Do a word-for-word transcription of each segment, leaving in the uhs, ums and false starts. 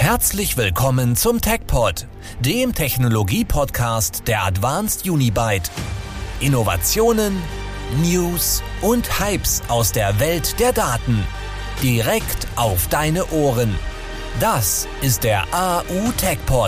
Herzlich willkommen zum TechPod, dem Technologie-Podcast der Advanced Unibyte. Innovationen, News und Hypes aus der Welt der Daten. Direkt auf deine Ohren. Das ist der A U TechPod.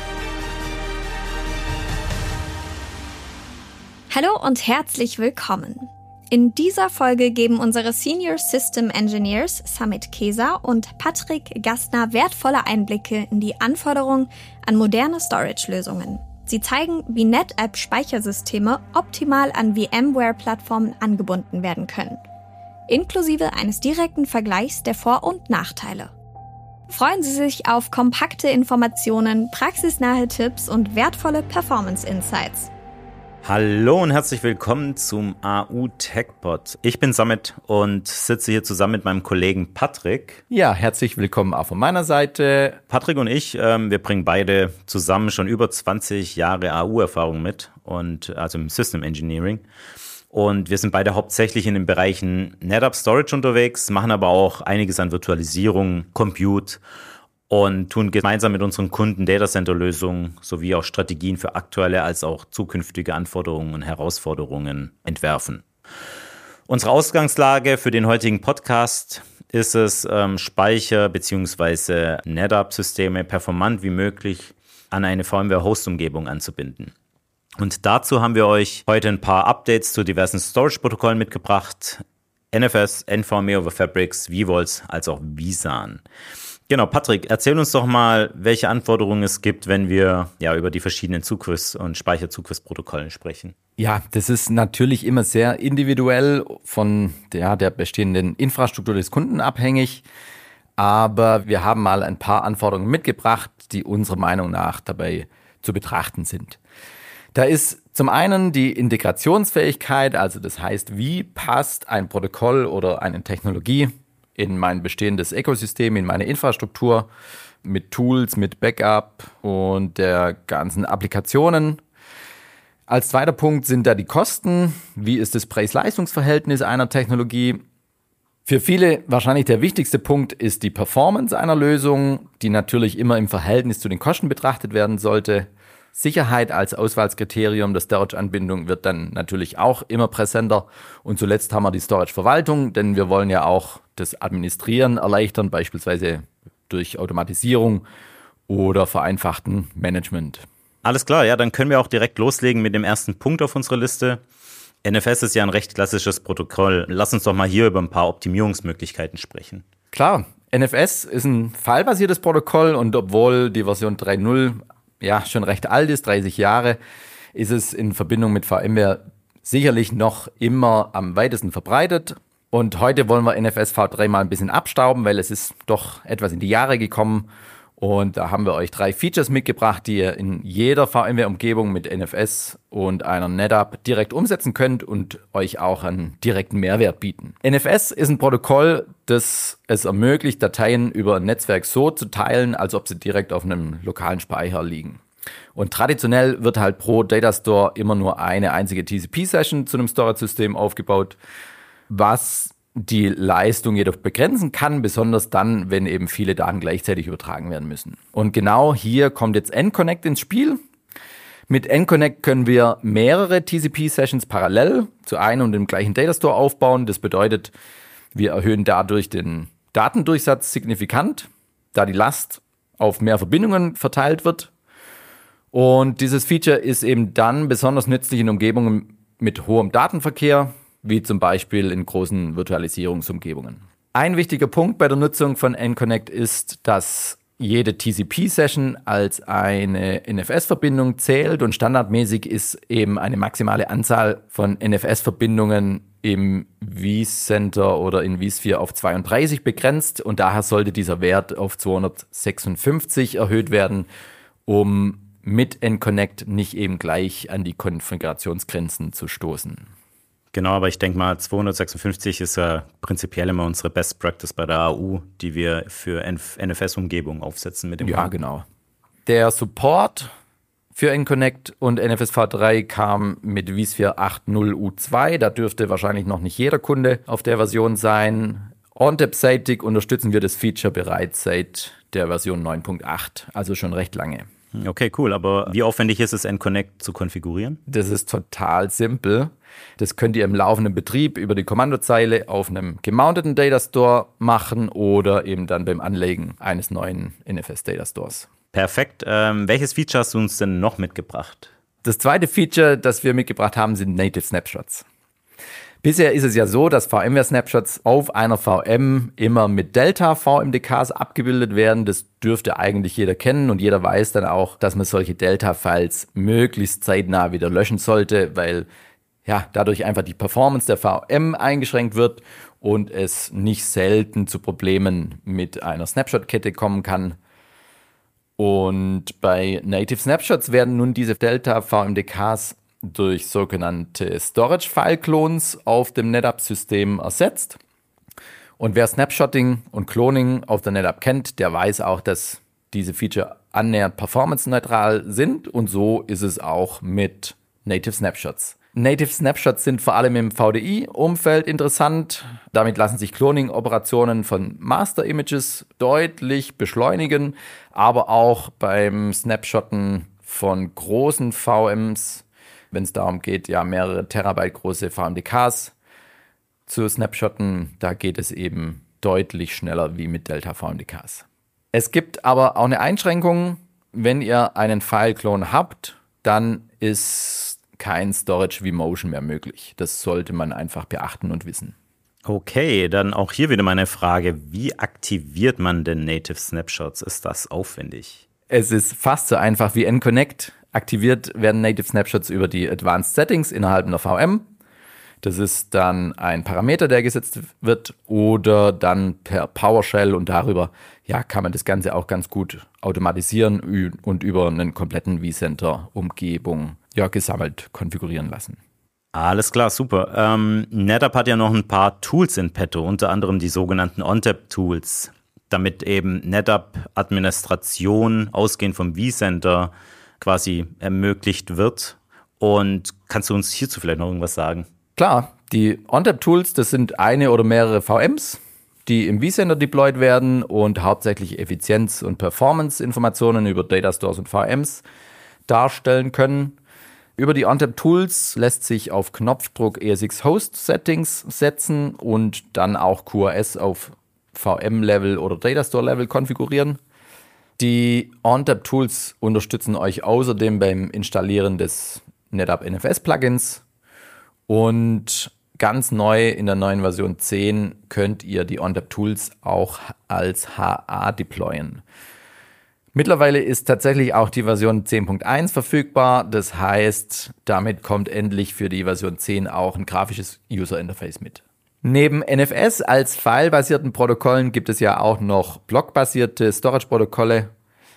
Hallo und herzlich willkommen. In dieser Folge geben unsere Senior System Engineers Samit Kesa und Patrick Gastner wertvolle Einblicke in die Anforderungen an moderne Storage-Lösungen. Sie zeigen, wie NetApp-Speichersysteme optimal an VMware-Plattformen angebunden werden können, inklusive eines direkten Vergleichs der Vor- und Nachteile. Freuen Sie sich auf kompakte Informationen, praxisnahe Tipps und wertvolle Performance-Insights. Hallo und herzlich willkommen zum A U TechPod. Ich bin Samit und sitze hier zusammen mit meinem Kollegen Patrick. Ja, herzlich willkommen auch von meiner Seite. Patrick und ich, ähm, wir bringen beide zusammen schon über zwanzig Jahre A U-Erfahrung mit, und also im System Engineering. Und wir sind beide hauptsächlich in den Bereichen NetApp Storage unterwegs, machen aber auch einiges an Virtualisierung, Compute und tun gemeinsam mit unseren Kunden Datacenter-Lösungen sowie auch Strategien für aktuelle als auch zukünftige Anforderungen und Herausforderungen entwerfen. Unsere Ausgangslage für den heutigen Podcast ist es, ähm, Speicher- bzw. NetApp-Systeme performant wie möglich an eine VMware-Host-Umgebung anzubinden. Und dazu haben wir euch heute ein paar Updates zu diversen Storage-Protokollen mitgebracht. N F S, NVMe over Fabrics, vVols als auch vSAN. Genau, Patrick, erzähl uns doch mal, welche Anforderungen es gibt, wenn wir ja über die verschiedenen Zugriffs- und Speicherzugriffsprotokolle sprechen. Ja, das ist natürlich immer sehr individuell von der, der bestehenden Infrastruktur des Kunden abhängig. Aber wir haben mal ein paar Anforderungen mitgebracht, die unserer Meinung nach dabei zu betrachten sind. Da ist zum einen die Integrationsfähigkeit, also das heißt, wie passt ein Protokoll oder eine Technologie in mein bestehendes Ökosystem, in meine Infrastruktur, mit Tools, mit Backup und der ganzen Applikationen. Als zweiter Punkt sind da die Kosten. Wie ist das Preis-Leistungs-Verhältnis einer Technologie? Für viele wahrscheinlich der wichtigste Punkt ist die Performance einer Lösung, die natürlich immer im Verhältnis zu den Kosten betrachtet werden sollte. Sicherheit als Auswahlskriterium der Storage-Anbindung wird dann natürlich auch immer präsenter. Und zuletzt haben wir die Storage-Verwaltung, denn wir wollen ja auch das Administrieren erleichtern, beispielsweise durch Automatisierung oder vereinfachten Management. Alles klar, ja, dann können wir auch direkt loslegen mit dem ersten Punkt auf unserer Liste. N F S ist ja ein recht klassisches Protokoll. Lass uns doch mal hier über ein paar Optimierungsmöglichkeiten sprechen. Klar, N F S ist ein fallbasiertes Protokoll und obwohl die Version drei Punkt null ja schon recht alt ist, dreißig Jahre, ist es in Verbindung mit VMware sicherlich noch immer am weitesten verbreitet. Und heute wollen wir N F S V drei mal ein bisschen abstauben, weil es ist doch etwas in die Jahre gekommen. Und da haben wir euch drei Features mitgebracht, die ihr in jeder VMware-Umgebung mit N F S und einer NetApp direkt umsetzen könnt und euch auch einen direkten Mehrwert bieten. N F S ist ein Protokoll, das es ermöglicht, Dateien über ein Netzwerk so zu teilen, als ob sie direkt auf einem lokalen Speicher liegen. Und traditionell wird halt pro Datastore immer nur eine einzige T C P-Session zu einem Storage-System aufgebaut, was die Leistung jedoch begrenzen kann, besonders dann, wenn eben viele Daten gleichzeitig übertragen werden müssen. Und genau hier kommt jetzt NConnect ins Spiel. Mit NConnect können wir mehrere T C P-Sessions parallel zu einem und dem gleichen Datastore aufbauen. Das bedeutet, wir erhöhen dadurch den Datendurchsatz signifikant, da die Last auf mehr Verbindungen verteilt wird. Und dieses Feature ist eben dann besonders nützlich in Umgebungen mit hohem Datenverkehr, wie zum Beispiel in großen Virtualisierungsumgebungen. Ein wichtiger Punkt bei der Nutzung von NConnect ist, dass jede T C P-Session als eine N F S-Verbindung zählt und standardmäßig ist eben eine maximale Anzahl von N F S-Verbindungen im vCenter oder in vSphere auf zweiunddreißig begrenzt und daher sollte dieser Wert auf zweihundertsechsundfünfzig erhöht werden, um mit NConnect nicht eben gleich an die Konfigurationsgrenzen zu stoßen. Genau, aber ich denke mal, zweihundertsechsundfünfzig ist ja prinzipiell immer unsere Best Practice bei der A U, die wir für N F S-Umgebungen aufsetzen mit dem Ja, Kunden. Genau. Der Support für NConnect und N F S V drei kam mit vSphere acht Punkt null U zwei. Da dürfte wahrscheinlich noch nicht jeder Kunde auf der Version sein. ONTAP-seitig unterstützen wir das Feature bereits seit der Version neun Punkt acht, also schon recht lange. Okay, cool. Aber wie aufwendig ist es, N-Connect zu konfigurieren? Das ist total simpel. Das könnt ihr im laufenden Betrieb über die Kommandozeile auf einem gemounteten Data Store machen oder eben dann beim Anlegen eines neuen N F S Data Stores. Perfekt. Ähm, welches Feature hast du uns denn noch mitgebracht? Das zweite Feature, das wir mitgebracht haben, sind Native Snapshots. Bisher ist es ja so, dass VMware-Snapshots auf einer V M immer mit Delta-V M D Ks abgebildet werden. Das dürfte eigentlich jeder kennen und jeder weiß dann auch, dass man solche Delta-Files möglichst zeitnah wieder löschen sollte, weil ja dadurch einfach die Performance der V M eingeschränkt wird und es nicht selten zu Problemen mit einer Snapshot-Kette kommen kann. Und bei Native Snapshots werden nun diese Delta-V M D Ks durch sogenannte Storage-File-Clones auf dem NetApp-System ersetzt. Und wer Snapshotting und Cloning auf der NetApp kennt, der weiß auch, dass diese Feature annähernd performance-neutral sind. Und so ist es auch mit Native Snapshots. Native Snapshots sind vor allem im V D I-Umfeld interessant. Damit lassen sich Cloning-Operationen von Master-Images deutlich beschleunigen, aber auch beim Snapshotten von großen V Ms, wenn es darum geht, ja mehrere Terabyte große V M D Ks zu snapshotten, da geht es eben deutlich schneller wie mit Delta-V M D Ks. Es gibt aber auch eine Einschränkung, wenn ihr einen File-Clone habt, dann ist kein Storage vMotion mehr möglich. Das sollte man einfach beachten und wissen. Okay, dann auch hier wieder meine Frage, wie aktiviert man denn Native Snapshots? Ist das aufwendig? Es ist fast so einfach wie N-Connect. Aktiviert werden Native Snapshots über die Advanced Settings innerhalb einer V M. Das ist dann ein Parameter, der gesetzt wird, oder dann per PowerShell, und darüber ja, kann man das Ganze auch ganz gut automatisieren und über einen kompletten vCenter-Umgebung ja, gesammelt konfigurieren lassen. Alles klar, super. Ähm, NetApp hat ja noch ein paar Tools in petto, unter anderem die sogenannten ONTAP-Tools, damit eben NetApp-Administration ausgehend vom vCenter quasi ermöglicht wird. Und kannst du uns hierzu vielleicht noch irgendwas sagen? Klar, die ONTAP-Tools, das sind eine oder mehrere V Ms, die im vCenter deployed werden und hauptsächlich Effizienz- und Performance-Informationen über Data Stores und V Ms darstellen können. Über die ONTAP-Tools lässt sich auf Knopfdruck E S X-Host-Settings setzen und dann auch Q o S auf V M-Level oder Data Store-Level konfigurieren. Die ONTAP-Tools unterstützen euch außerdem beim Installieren des NetApp N F S-Plugins. Und ganz neu in der neuen Version zehn könnt ihr die ONTAP-Tools auch als H A deployen. Mittlerweile ist tatsächlich auch die Version zehn Punkt eins verfügbar. Das heißt, damit kommt endlich für die Version zehn auch ein grafisches User-Interface mit. Neben N F S als filebasierten Protokollen gibt es ja auch noch blockbasierte Storage-Protokolle.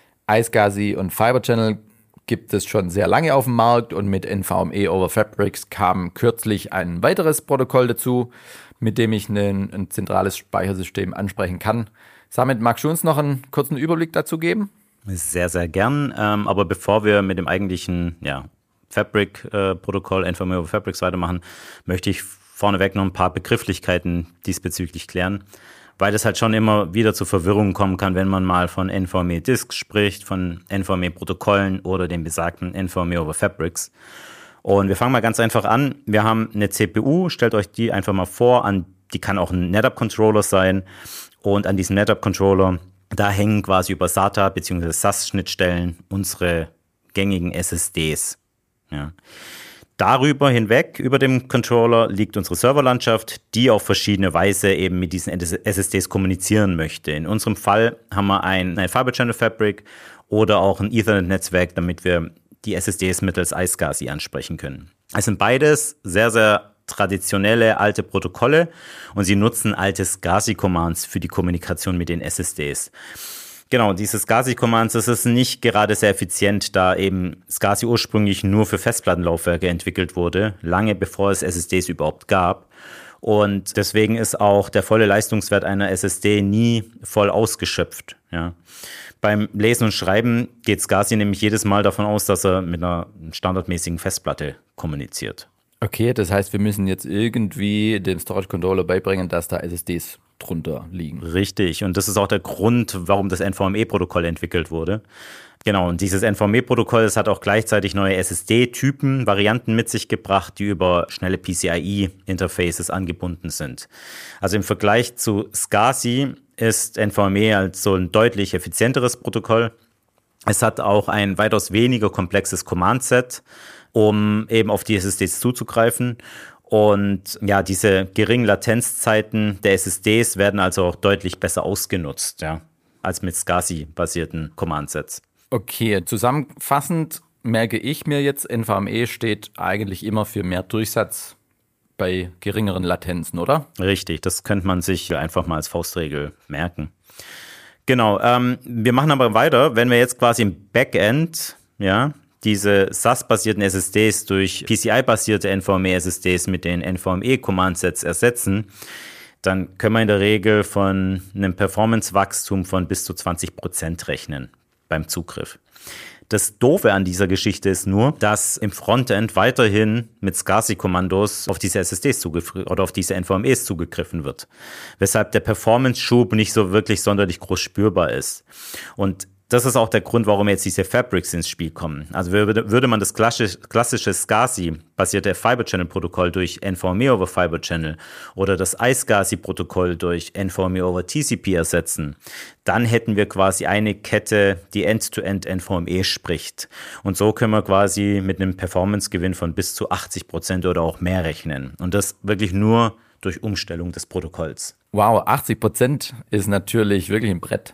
iSCSI und Fiber Channel gibt es schon sehr lange auf dem Markt, und mit N V M e over Fabrics kam kürzlich ein weiteres Protokoll dazu, mit dem ich ein, ein zentrales Speichersystem ansprechen kann. Samit, magst du uns noch einen kurzen Überblick dazu geben? Sehr, sehr gern. Ähm, aber bevor wir mit dem eigentlichen ja, Fabric-Protokoll, äh, N V M e over Fabrics weitermachen, möchte ich vorneweg noch ein paar Begrifflichkeiten diesbezüglich klären, weil das halt schon immer wieder zu Verwirrung kommen kann, wenn man mal von N V M e Disks spricht, von N V M e-Protokollen oder dem besagten N V M e over Fabrics. Und wir fangen mal ganz einfach an. Wir haben eine C P U, stellt euch die einfach mal vor, an, die kann auch ein NetApp-Controller sein, und an diesem NetApp-Controller, da hängen quasi über SATA bzw. S A S-Schnittstellen unsere gängigen S S Ds. Ja. Darüber hinweg, über dem Controller, liegt unsere Serverlandschaft, die auf verschiedene Weise eben mit diesen S S Ds kommunizieren möchte. In unserem Fall haben wir ein, ein Fiber Channel Fabric oder auch ein Ethernet-Netzwerk, damit wir die S S Ds mittels iSCSI ansprechen können. Es sind beides sehr, sehr traditionelle alte Protokolle, und sie nutzen alte SCSI-Commands für die Kommunikation mit den S S Ds. Genau, diese SCSI-Commands, das ist nicht gerade sehr effizient, da eben SCSI ursprünglich nur für Festplattenlaufwerke entwickelt wurde, lange bevor es S S Ds überhaupt gab. Und deswegen ist auch der volle Leistungswert einer S S D nie voll ausgeschöpft. Ja. Beim Lesen und Schreiben geht SCSI nämlich jedes Mal davon aus, dass er mit einer standardmäßigen Festplatte kommuniziert. Okay, das heißt, wir müssen jetzt irgendwie dem Storage Controller beibringen, dass da S S Ds drunter liegen. Richtig, und das ist auch der Grund, warum das N V M E-Protokoll entwickelt wurde. Genau, und dieses N V M E-Protokoll, das hat auch gleichzeitig neue S S D-Typen, Varianten mit sich gebracht, die über schnelle P C I E-Interfaces angebunden sind. Also im Vergleich zu SCSI ist N V M E also ein deutlich effizienteres Protokoll. Es hat auch ein weitaus weniger komplexes Command-Set, um eben auf die S S Ds zuzugreifen. Und ja, diese geringen Latenzzeiten der S S Ds werden also auch deutlich besser ausgenutzt, ja, als mit SCSI-basierten Command-Sets. Okay, zusammenfassend merke ich mir jetzt, N V M E steht eigentlich immer für mehr Durchsatz bei geringeren Latenzen, oder? Richtig, das könnte man sich einfach mal als Faustregel merken. Genau, ähm, wir machen aber weiter, wenn wir jetzt quasi im Backend, ja, diese S A S-basierten S S Ds durch P C I-basierte N V M E-S S Ds mit den N V M E-Command-Sets ersetzen, dann können wir in der Regel von einem Performance-Wachstum von bis zu zwanzig Prozent rechnen beim Zugriff. Das Doofe an dieser Geschichte ist nur, dass im Frontend weiterhin mit SCSI-Kommandos auf diese S S Ds zugegriffen oder auf diese N V M Es zugegriffen wird, weshalb der Performance-Schub nicht so wirklich sonderlich groß spürbar ist. Und das ist auch der Grund, warum jetzt diese Fabrics ins Spiel kommen. Also würde, würde man das klassische, klassische SCSI-basierte Fiber-Channel-Protokoll durch N V M E over Fiber Channel oder das iSCSI-Protokoll durch N V M E over T C P ersetzen, dann hätten wir quasi eine Kette, die End-to-End N V M E spricht. Und so können wir quasi mit einem Performance-Gewinn von bis zu achtzig Prozent oder auch mehr rechnen. Und das wirklich nur durch Umstellung des Protokolls. Wow, achtzig Prozent ist natürlich wirklich ein Brett.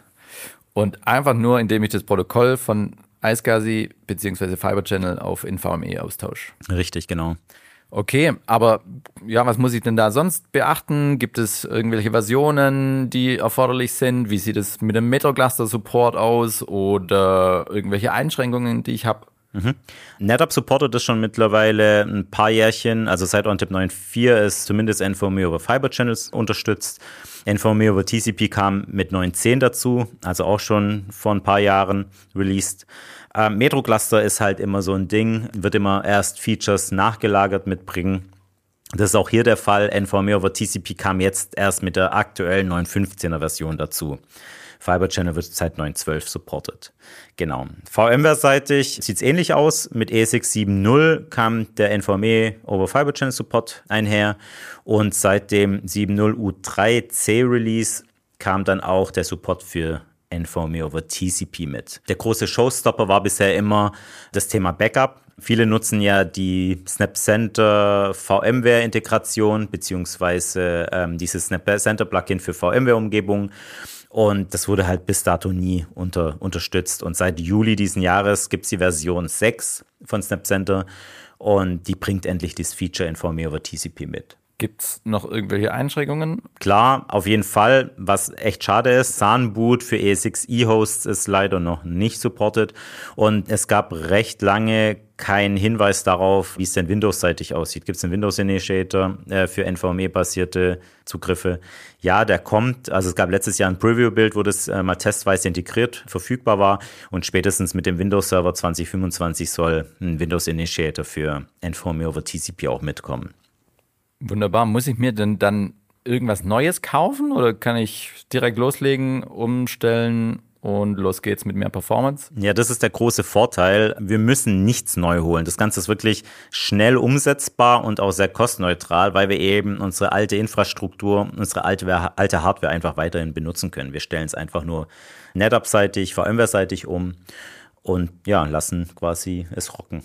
Und einfach nur, indem ich das Protokoll von iSCSI bzw. Fiber Channel auf N V M E austausche. Richtig, genau. Okay, aber ja, was muss ich denn da sonst beachten? Gibt es irgendwelche Versionen, die erforderlich sind? Wie sieht es mit dem Metacluster-Support aus oder irgendwelche Einschränkungen, die ich habe? Mhm. NetApp supportet das schon mittlerweile ein paar Jährchen, also seit ONTIP neun Punkt vier ist zumindest N V M E over Fiber Channels unterstützt. N V M E over T C P kam mit neun Punkt zehn dazu, also auch schon vor ein paar Jahren released. Ähm, Metacluster ist halt immer so ein Ding, wird immer erst Features nachgelagert mitbringen. Das ist auch hier der Fall. N V M E over T C P kam jetzt erst mit der aktuellen neun Punkt fünfzehner Version dazu. Fiber Channel wird seit neun Punkt zwölf supported. Genau. VMware-seitig sieht es ähnlich aus. Mit E S X sieben Punkt null kam der N V M E over Fiber Channel Support einher. Und seit dem sieben Punkt null U drei C Release kam dann auch der Support für N V M E over T C P mit. Der große Showstopper war bisher immer das Thema Backup. Viele nutzen ja die SnapCenter VMware-Integration beziehungsweise ähm, dieses SnapCenter-Plugin für VMware-Umgebungen. Und das wurde halt bis dato nie unter, unterstützt. Und seit Juli diesen Jahres gibt es die Version sechs von SnapCenter und die bringt endlich das Feature N V M E over T C P mit. Gibt es noch irgendwelche Einschränkungen? Klar, auf jeden Fall. Was echt schade ist, S A N-Boot für E S X i-Hosts ist leider noch nicht supported. Und es gab recht lange keinen Hinweis darauf, wie es denn Windows-seitig aussieht. Gibt es einen Windows-Initiator äh, für N V M E-basierte Zugriffe? Ja, der kommt. Also es gab letztes Jahr ein Preview-Bild, wo das äh, mal testweise integriert verfügbar war. Und spätestens mit dem Windows-Server zwanzig fünfundzwanzig soll ein Windows-Initiator für N V M E over T C P auch mitkommen. Wunderbar. Muss ich mir denn dann irgendwas Neues kaufen oder kann ich direkt loslegen, umstellen und los geht's mit mehr Performance? Ja, das ist der große Vorteil. Wir müssen nichts neu holen. Das Ganze ist wirklich schnell umsetzbar und auch sehr kostenneutral, weil wir eben unsere alte Infrastruktur, unsere alte, alte Hardware einfach weiterhin benutzen können. Wir stellen es einfach nur NetApp-seitig, VMware-seitig um und ja, lassen quasi es rocken.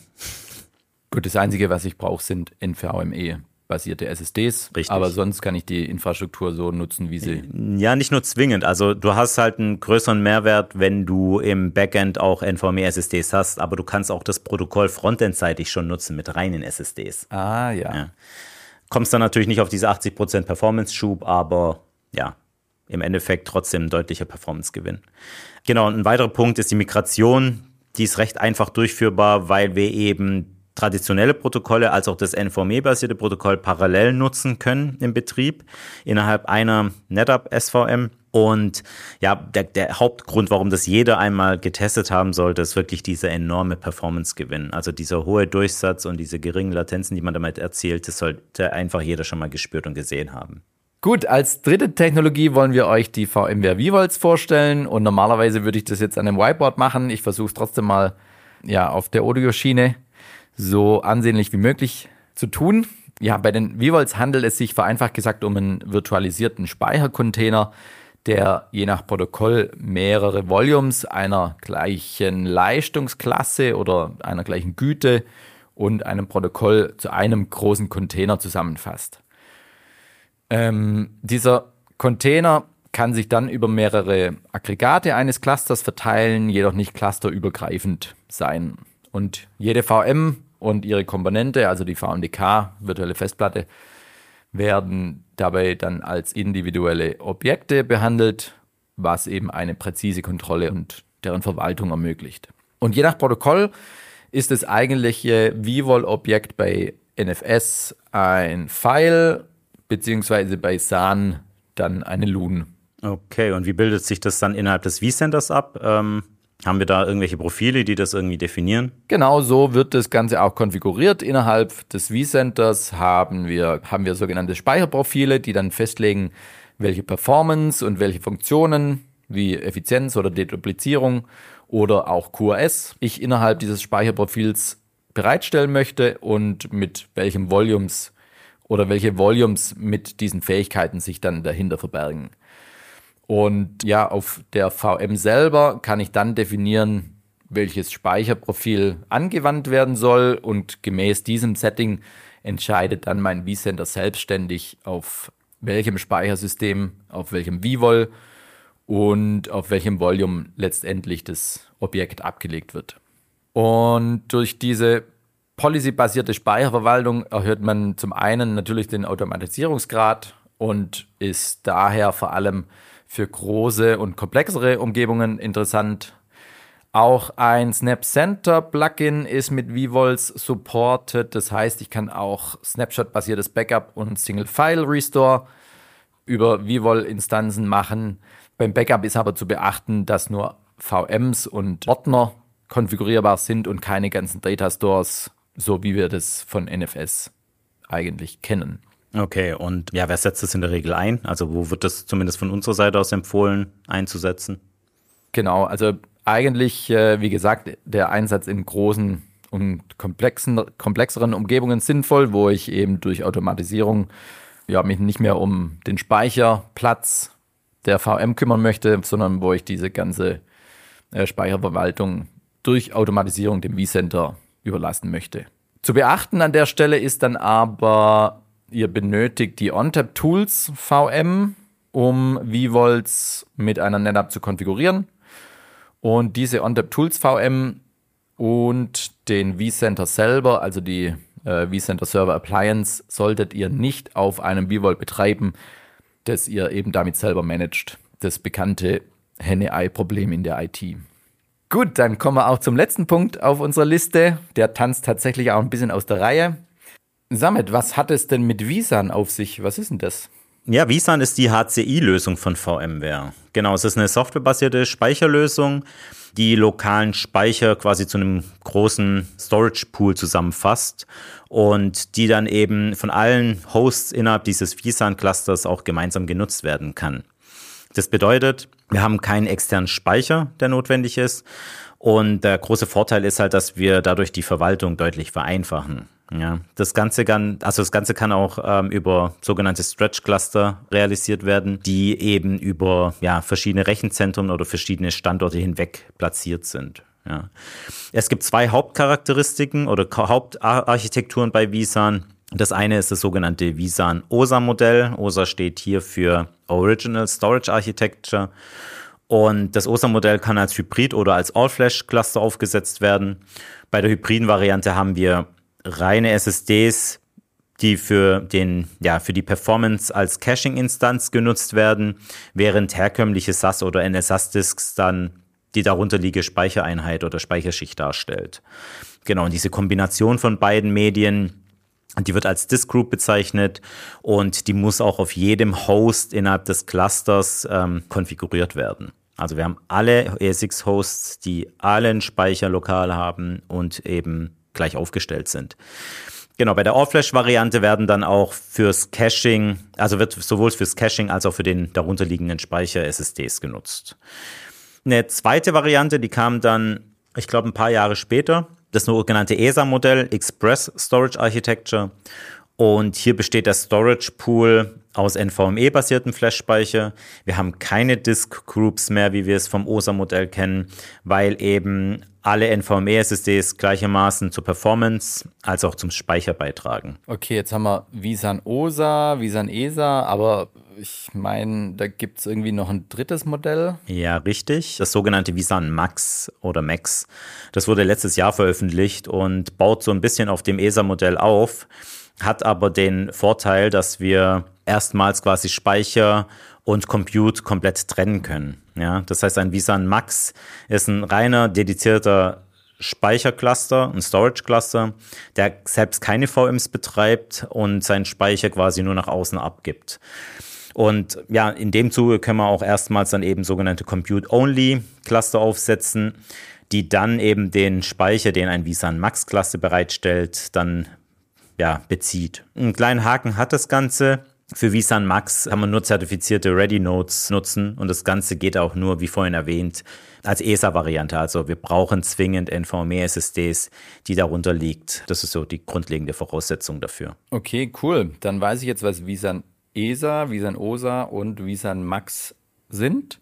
Gut, das Einzige, was ich brauche, sind N V M E basierte S S Ds, Richtig. Aber sonst kann ich die Infrastruktur so nutzen, wie sie... Ja, nicht nur zwingend. Also du hast halt einen größeren Mehrwert, wenn du im Backend auch N V M E S S Ds hast, aber du kannst auch das Protokoll frontendseitig schon nutzen mit reinen S S Ds. Ah, ja. ja. Kommst dann natürlich nicht auf diese achtzig Prozent Performance-Schub, aber ja, im Endeffekt trotzdem ein deutlicher Performance-Gewinn. Genau, und ein weiterer Punkt ist die Migration. Die ist recht einfach durchführbar, weil wir eben traditionelle Protokolle als auch das N V M E-basierte Protokoll parallel nutzen können im Betrieb innerhalb einer NetApp S V M. Und ja, der, der Hauptgrund, warum das jeder einmal getestet haben sollte, ist wirklich dieser enorme Performance-Gewinn. Also dieser hohe Durchsatz und diese geringen Latenzen, die man damit erzielt, das sollte einfach jeder schon mal gespürt und gesehen haben. Gut, als dritte Technologie wollen wir euch die VMware vVols vorstellen. Und normalerweise würde ich das jetzt an einem Whiteboard machen. Ich versuche es trotzdem mal ja, auf der Audioschiene so ansehnlich wie möglich zu tun. Ja, bei den vVols handelt es sich vereinfacht gesagt um einen virtualisierten Speichercontainer, der je nach Protokoll mehrere Volumes einer gleichen Leistungsklasse oder einer gleichen Güte und einem Protokoll zu einem großen Container zusammenfasst. Ähm, dieser Container kann sich dann über mehrere Aggregate eines Clusters verteilen, jedoch nicht clusterübergreifend sein. Und jede V M und ihre Komponente, also die V M D K, virtuelle Festplatte, werden dabei dann als individuelle Objekte behandelt, was eben eine präzise Kontrolle und deren Verwaltung ermöglicht. Und je nach Protokoll ist das eigentliche vVol-Objekt bei N F S ein File, beziehungsweise bei S A N dann eine Loon. Okay, und wie bildet sich das dann innerhalb des vCenters ab? Ähm Haben wir da irgendwelche Profile, die das irgendwie definieren? Genau so wird das Ganze auch konfiguriert. Innerhalb des vCenters haben wir, haben wir sogenannte Speicherprofile, die dann festlegen, welche Performance und welche Funktionen wie Effizienz oder Deduplizierung oder auch Q R S ich innerhalb dieses Speicherprofils bereitstellen möchte und mit welchem Volumes oder welche Volumes mit diesen Fähigkeiten sich dann dahinter verbergen. Und ja, auf der V M selber kann ich dann definieren, welches Speicherprofil angewandt werden soll und gemäß diesem Setting entscheidet dann mein vCenter selbstständig, auf welchem Speichersystem, auf welchem vVol und auf welchem Volume letztendlich das Objekt abgelegt wird. Und durch diese Policy-basierte Speicherverwaltung erhöht man zum einen natürlich den Automatisierungsgrad und ist daher vor allem für große und komplexere Umgebungen interessant. Auch ein Snap Center Plugin ist mit vVols supported. Das heißt, ich kann auch Snapshot-basiertes Backup und Single-File-Restore über vVol-Instanzen machen. Beim Backup ist aber zu beachten, dass nur V Ms und Ordner konfigurierbar sind und keine ganzen Data Stores, so wie wir das von N F S eigentlich kennen. Okay, und ja, wer setzt das in der Regel ein? Also wo wird das zumindest von unserer Seite aus empfohlen einzusetzen? Genau, also eigentlich, äh, wie gesagt, der Einsatz in großen und komplexen, komplexeren Umgebungen sinnvoll, wo ich eben durch Automatisierung ja, mich nicht mehr um den Speicherplatz der V M kümmern möchte, sondern wo ich diese ganze äh, Speicherverwaltung durch Automatisierung dem vCenter überlassen möchte. Zu beachten an der Stelle ist dann aber, ihr benötigt die ONTAP Tools V M, um vVols mit einer NetApp zu konfigurieren. Und diese ONTAP Tools V M und den vCenter selber, also die äh, vCenter Server Appliance, solltet ihr nicht auf einem vVol betreiben, das ihr eben damit selber managt. Das bekannte Henne-Ei-Problem in der I T. Gut, dann kommen wir auch zum letzten Punkt auf unserer Liste. Der tanzt tatsächlich auch ein bisschen aus der Reihe. Samit, was hat es denn mit vSAN auf sich? Was ist denn das? Ja, vSAN ist die H C I-Lösung von VMware. Genau, es ist eine softwarebasierte Speicherlösung, die lokalen Speicher quasi zu einem großen Storage-Pool zusammenfasst und die dann eben von allen Hosts innerhalb dieses vSAN-Clusters auch gemeinsam genutzt werden kann. Das bedeutet, wir haben keinen externen Speicher, der notwendig ist. Und der große Vorteil ist halt, dass wir dadurch die Verwaltung deutlich vereinfachen. Ja, das Ganze kann, also das Ganze kann auch ähm, über sogenannte Stretch-Cluster realisiert werden, die eben über ja, verschiedene Rechenzentren oder verschiedene Standorte hinweg platziert sind. Ja. Es gibt zwei Hauptcharakteristiken oder Hauptarchitekturen bei vSAN. Das eine ist das sogenannte vSAN O S A-Modell. O S A steht hier für Original Storage Architecture. Und das O S A-Modell kann als Hybrid oder als All-Flash-Cluster aufgesetzt werden. Bei der hybriden Variante haben wir reine S S Ds, die für den, ja, für die Performance als Caching-Instanz genutzt werden, während herkömmliche S A S oder N S A S-Disks dann die darunterliegende Speichereinheit oder Speicherschicht darstellt. Genau, und diese Kombination von beiden Medien, die wird als Disk Group bezeichnet und die muss auch auf jedem Host innerhalb des Clusters ähm, konfiguriert werden. Also wir haben alle E S X Hosts, die alle einen Speicher lokal haben und eben gleich aufgestellt sind. Genau, bei der All-Flash-Variante werden dann auch fürs Caching, also wird sowohl fürs Caching als auch für den darunterliegenden Speicher S S Ds genutzt. Eine zweite Variante, die kam dann, ich glaube, ein paar Jahre später, das sogenannte E S A-Modell, Express Storage Architecture. Und hier besteht der Storage Pool aus N V M E-basiertem Flash-Speicher. Wir haben keine Disk Groups mehr, wie wir es vom O S A-Modell kennen, weil eben alle N V M E-S S Ds gleichermaßen zur Performance als auch zum Speicher beitragen. Okay, jetzt haben wir vSAN O S A, vSAN E S A, aber ich meine, da gibt es irgendwie noch ein drittes Modell. Ja, richtig. Das sogenannte vSAN Max oder Max. Das wurde letztes Jahr veröffentlicht und baut so ein bisschen auf dem E S A-Modell auf, hat aber den Vorteil, dass wir erstmals quasi Speicher und Compute komplett trennen können. Ja, das heißt, ein vSAN Max ist ein reiner, dedizierter Speichercluster, ein Storage-Cluster, der selbst keine V Ms betreibt und seinen Speicher quasi nur nach außen abgibt. Und ja, in dem Zuge können wir auch erstmals dann eben sogenannte Compute-Only-Cluster aufsetzen, die dann eben den Speicher, den ein vSAN Max-Cluster bereitstellt, dann ja, bezieht. Einen kleinen Haken hat das Ganze. Für vSAN Max kann man nur zertifizierte Ready-Nodes nutzen und das Ganze geht auch nur, wie vorhin erwähnt, als E S A-Variante. Also wir brauchen zwingend N V M E-S S Ds, die darunter liegt. Das ist so die grundlegende Voraussetzung dafür. Okay, cool. Dann weiß ich jetzt, was vSAN E S A, vSAN O S A und vSAN Max sind.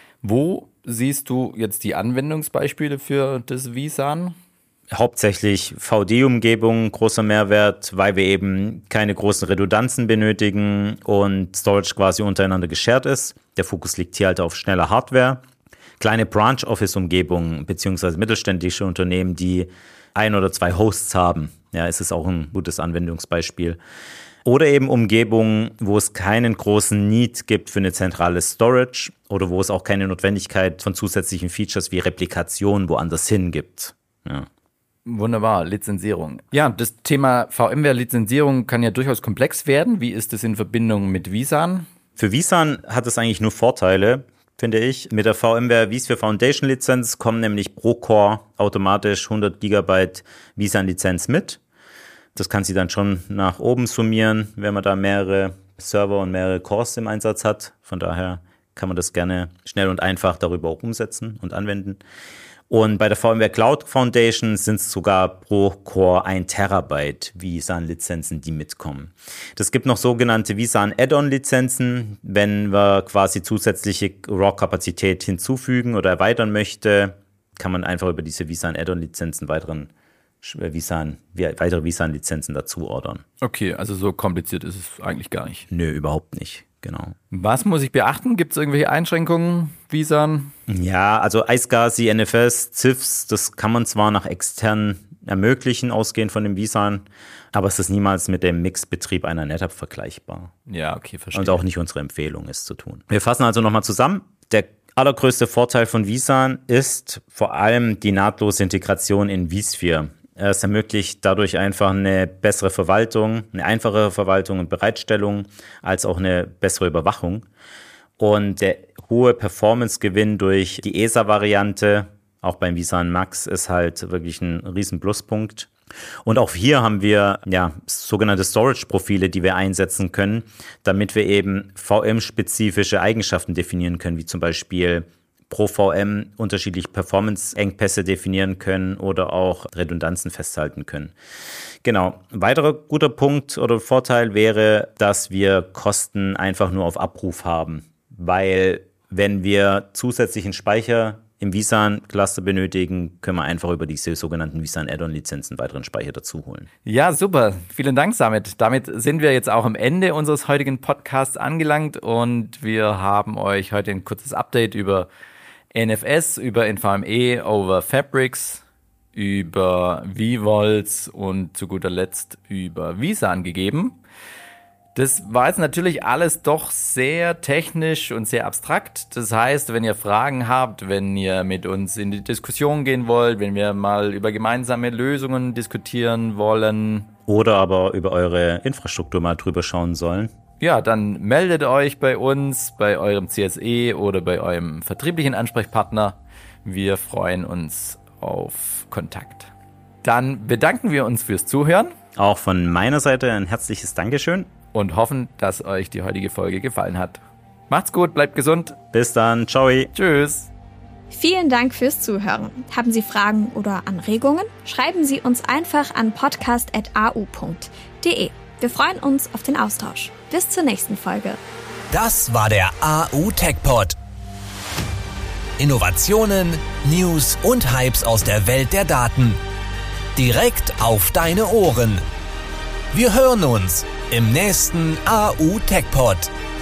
Wo siehst du jetzt die Anwendungsbeispiele für das vSAN? Hauptsächlich V D-Umgebung, großer Mehrwert, weil wir eben keine großen Redundanzen benötigen und Storage quasi untereinander geshared ist. Der Fokus liegt hier halt auf schneller Hardware. Kleine Branch-Office-Umgebungen beziehungsweise mittelständische Unternehmen, die ein oder zwei Hosts haben. Ja, ist es auch ein gutes Anwendungsbeispiel. Oder eben Umgebungen, wo es keinen großen Need gibt für eine zentrale Storage oder wo es auch keine Notwendigkeit von zusätzlichen Features wie Replikation woanders hin gibt. Ja. Wunderbar, Lizenzierung. Ja, das Thema VMware-Lizenzierung kann ja durchaus komplex werden. Wie ist das in Verbindung mit vSAN? Für vSAN hat es eigentlich nur Vorteile, finde ich. Mit der VMware vSphere Foundation Lizenz kommen nämlich pro Core automatisch hundert Gigabyte vSAN-Lizenz mit. Das kann sie dann schon nach oben summieren, wenn man da mehrere Server und mehrere Cores im Einsatz hat. Von daher kann man das gerne schnell und einfach darüber auch umsetzen und anwenden. Und bei der VMware Cloud Foundation sind es sogar pro Core ein Terabyte vSAN-Lizenzen, die mitkommen. Das gibt noch sogenannte vSAN Add-on-Lizenzen, wenn wir quasi zusätzliche RAW-Kapazität hinzufügen oder erweitern möchte, kann man einfach über diese vSAN Add-on-Lizenzen weiteren vSAN, weitere vSAN-Lizenzen dazu ordern. Okay, also so kompliziert ist es eigentlich gar nicht. Nö, überhaupt nicht. Genau. Was muss ich beachten? Gibt es irgendwelche Einschränkungen, vSAN? Ja, also iSCSI, N F S, C I F S, das kann man zwar nach extern ermöglichen, ausgehend von dem vSAN, aber es ist niemals mit dem Mixbetrieb einer NetApp vergleichbar. Ja, okay, verstehe. Und auch nicht unsere Empfehlung, es zu tun. Wir fassen also nochmal zusammen. Der allergrößte Vorteil von vSAN ist vor allem die nahtlose Integration in vSphere. Es ermöglicht dadurch einfach eine bessere Verwaltung, eine einfachere Verwaltung und Bereitstellung, als auch eine bessere Überwachung. Und der hohe Performance-Gewinn durch die E S A-Variante, auch beim vSAN Max, ist halt wirklich ein riesen Pluspunkt. Und auch hier haben wir ja sogenannte Storage-Profile, die wir einsetzen können, damit wir eben V M-spezifische Eigenschaften definieren können, wie zum Beispiel pro V M unterschiedliche Performance-Engpässe definieren können oder auch Redundanzen festhalten können. Genau. Ein weiterer guter Punkt oder Vorteil wäre, dass wir Kosten einfach nur auf Abruf haben, weil wenn wir zusätzlichen Speicher im vSAN-Cluster benötigen, können wir einfach über diese sogenannten vSAN Add-on-Lizenzen weiteren Speicher dazu holen. Ja, super. Vielen Dank, Samit. Damit sind wir jetzt auch am Ende unseres heutigen Podcasts angelangt und wir haben euch heute ein kurzes Update über N F S, über N V M E over Fabrics, über vVols und zu guter Letzt über vSAN gegeben. Das war jetzt natürlich alles doch sehr technisch und sehr abstrakt. Das heißt, wenn ihr Fragen habt, wenn ihr mit uns in die Diskussion gehen wollt, wenn wir mal über gemeinsame Lösungen diskutieren wollen. Oder aber über eure Infrastruktur mal drüber schauen sollen. Ja, dann meldet euch bei uns, bei eurem C S E oder bei eurem vertrieblichen Ansprechpartner. Wir freuen uns auf Kontakt. Dann bedanken wir uns fürs Zuhören. Auch von meiner Seite ein herzliches Dankeschön. Und hoffen, dass euch die heutige Folge gefallen hat. Macht's gut, bleibt gesund. Bis dann, ciao. Tschüss. Vielen Dank fürs Zuhören. Haben Sie Fragen oder Anregungen? Schreiben Sie uns einfach an podcast at a u punkt d e. Wir freuen uns auf den Austausch. Bis zur nächsten Folge. Das war der A U Tech Pod. Innovationen, News und Hypes aus der Welt der Daten. Direkt auf deine Ohren. Wir hören uns im nächsten A U Tech Pod.